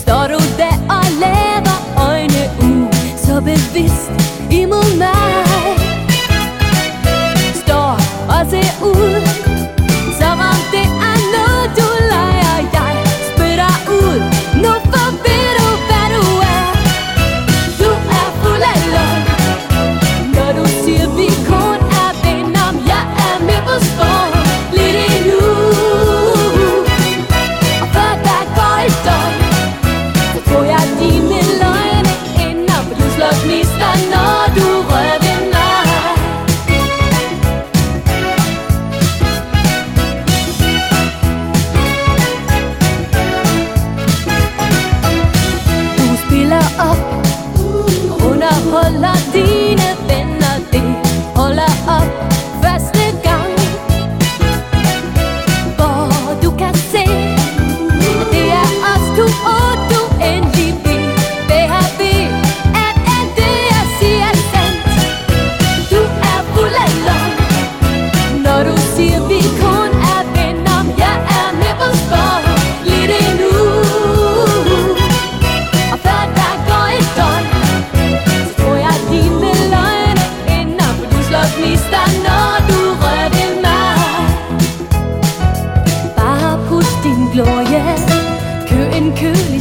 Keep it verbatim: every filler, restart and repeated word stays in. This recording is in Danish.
Står du der og laver øjne ud, så bevidst imod mig. Står og ser ud, som om det er noget du leger. Jeg spytter ud, nu for ved du hvad du er. Du er fuld af løgn, når du siger vi kun er venner. Jeg er med på spor lidt endnu, og før der går et døgn, så tror jeg dine løgne ender, for du slår gnister, når du rører ved mig. Du spiller op og underholder dine venner, det holder op første gang, hvor du kan se, at det er os to, og du endelig vil være ved, at alt det jeg siger er sandt. Du er fuld af løgn, når du siger vi kun er venner. Jeg er med på spor lidt endnu, og før der går et døgn, så tror jeg dine løgne ender, for du slår gnister, når du rører ved mig. Bare pust din glorie, kø en kø